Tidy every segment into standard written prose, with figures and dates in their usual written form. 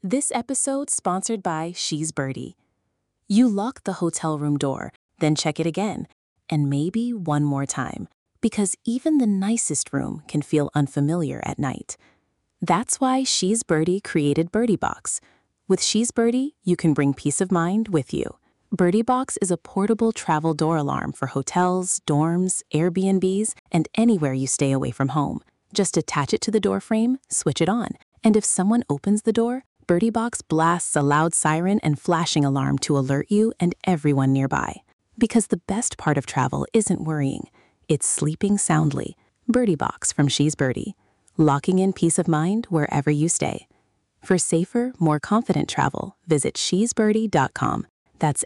This episode sponsored by She's Birdie. You lock the hotel room door, then check it again, and maybe one more time, because even the nicest room can feel unfamiliar at night. That's why She's Birdie created Birdie Box. With She's Birdie, you can bring peace of mind with you. Birdie Box is a portable travel door alarm for hotels, dorms, Airbnbs, and anywhere you stay away from home. Just attach it to the door frame, switch it on, and if someone opens the door, Birdie Box blasts a loud siren and flashing alarm to alert you and everyone nearby. Because the best part of travel isn't worrying, it's sleeping soundly. Birdie Box from She's Birdie, locking in peace of mind wherever you stay. For safer, more confident travel, visit shesbirdie.com. That's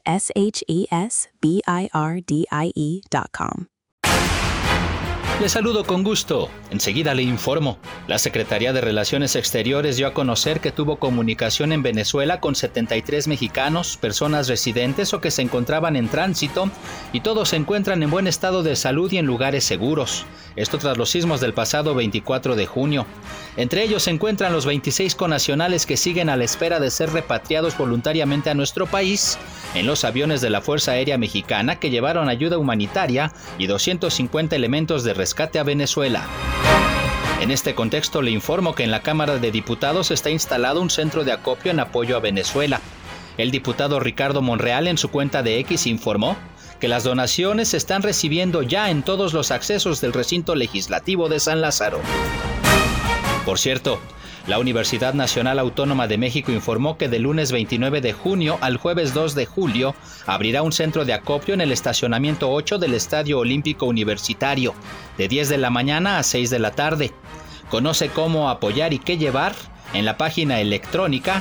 SHESBIRDIE.com. Le saludo con gusto. Enseguida le informo. La Secretaría de Relaciones Exteriores dio a conocer que tuvo comunicación en Venezuela con 73 mexicanos, personas residentes o que se encontraban en tránsito, y todos se encuentran en buen estado de salud y en lugares seguros. Esto tras los sismos del pasado 24 de junio. Entre ellos se encuentran los 26 connacionales que siguen a la espera de ser repatriados voluntariamente a nuestro país en los aviones de la Fuerza Aérea Mexicana que llevaron ayuda humanitaria y 250 elementos de rescate a Venezuela. En este contexto le informo que en la Cámara de Diputados está instalado un centro de acopio en apoyo a Venezuela. El diputado Ricardo Monreal en su cuenta de X informó que las donaciones se están recibiendo ya en todos los accesos del recinto legislativo de San Lázaro. Por cierto, la Universidad Nacional Autónoma de México informó que del lunes 29 de junio al jueves 2 de julio abrirá un centro de acopio en el estacionamiento 8 del Estadio Olímpico Universitario, de 10 de la mañana a 6 de la tarde. Conoce cómo apoyar y qué llevar en la página electrónica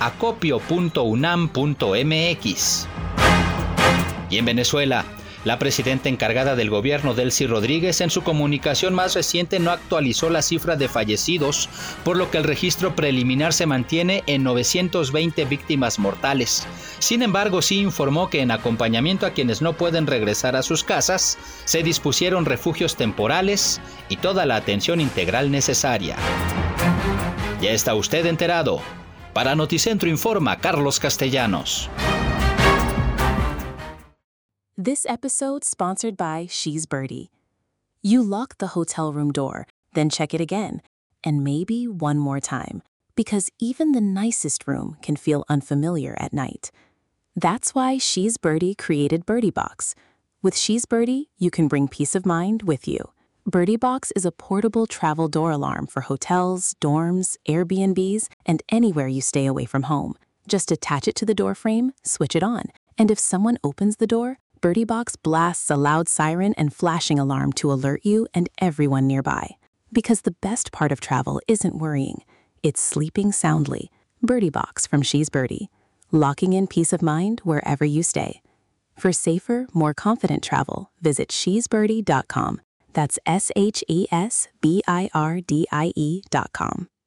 acopio.unam.mx. Y en Venezuela, la presidenta encargada del gobierno, Delcy Rodríguez, en su comunicación más reciente no actualizó la cifra de fallecidos, por lo que el registro preliminar se mantiene en 920 víctimas mortales. Sin embargo, sí informó que en acompañamiento a quienes no pueden regresar a sus casas, se dispusieron refugios temporales y toda la atención integral necesaria. Ya está usted enterado. Para Noticentro informa Carlos Castellanos. This episode sponsored by She's Birdie. You lock the hotel room door, then check it again, and maybe one more time, because even the nicest room can feel unfamiliar at night. That's why She's Birdie created Birdie Box. With She's Birdie, you can bring peace of mind with you. Birdie Box is a portable travel door alarm for hotels, dorms, Airbnbs, and anywhere you stay away from home. Just attach it to the door frame, switch it on, and if someone opens the door, Birdie Box blasts a loud siren and flashing alarm to alert you and everyone nearby. Because the best part of travel isn't worrying, it's sleeping soundly. Birdie Box from She's Birdie, locking in peace of mind wherever you stay. For safer, more confident travel, visit shesbirdie.com. That's SHESBIRDIE.com.